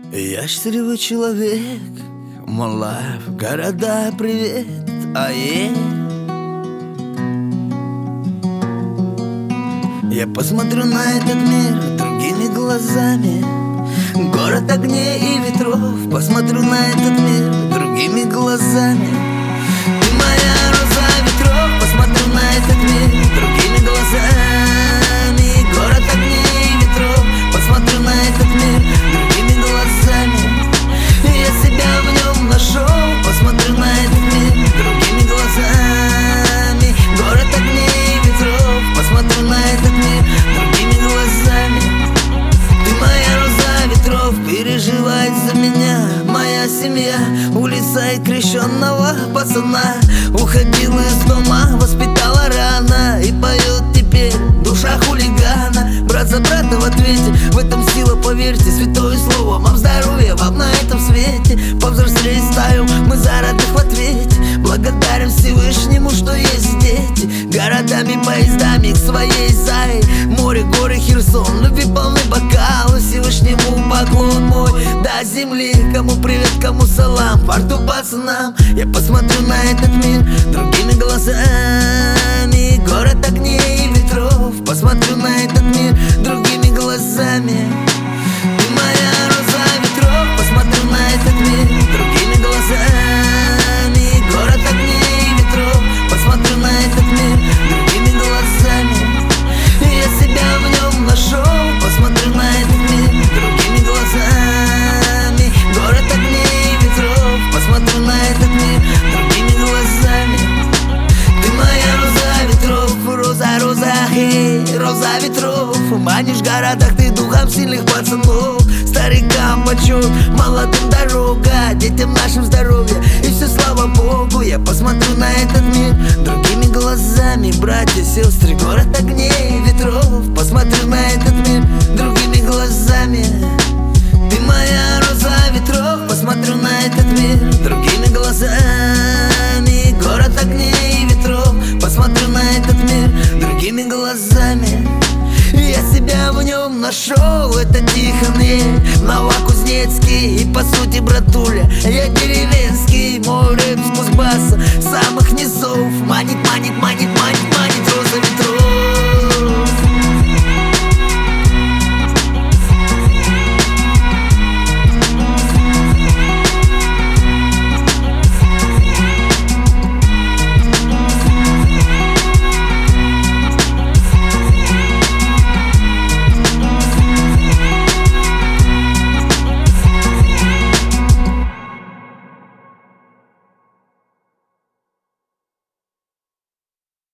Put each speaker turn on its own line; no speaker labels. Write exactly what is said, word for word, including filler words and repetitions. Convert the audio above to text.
Я счастливый человек, my life, города, привет, а yeah. Я посмотрю на этот мир другими глазами, город огней и ветров. Посмотрю на этот мир другими глазами. Ты моя роза ветров. Посмотрю на этот мир другими глазами, город огней и ветров. Посмотрю на этот мир другими глазами. Я себя в нем нашел. Посмотрю на этот мир другими глазами, город огней и ветров. Посмотрю на этот мир другими глазами. Ты моя роза ветров, переживает за меня моя семья. Улица и крещенного пацана уходила из дома, воспитала рано и поет теперь душа хулигана. Брат за брата в ответе, в этом сила, поверьте, святое слово. Вам здоровья, вам на этом свете. Повзрослее стаю, мы за родных в ответе. Благодарен Всевышнему, что есть дети. Городами, поездами к своей зае. Море, горы, Херсон, любви полный бокал. Всевышнему поклон мой до земли. Кому привет, кому салам, порту пацанам. Я посмотрю на этот мир другими глазами, город огней и ветров. Посмотрю на этот мир другими глазами. Ты моя роза ветров. Посмотрю на этот мир другими глазами, город огней и ветров. Посмотрю на этот мир другими глазами. Я себя в нем нашел. Посмотрю на этот мир другими глазами, город огней и ветров. Посмотрю на этот мир другими глазами. Ты моя роза ветров, роза, роза, хей, роза ветров. Манишь в городах ты духом сильных пацанов. Старикам почет, молодым дорога, детям нашим здоровье и все слава Богу. Я посмотрю на этот мир другими глазами, братья, сестры, город огней и ветров. Посмотрю на этот мир другими глазами. Ты моя роза ветров. Посмотрю на этот мир другими глазами, город огней и ветров. Посмотрю на этот мир другими глазами. Я себя в нем нашел, это Тихон, ей, Новокузнецкий. И по сути, братуля, я деревенский. Мой рэп с Кузбасса, самых низов. Манит, манит, манит, манит, манит.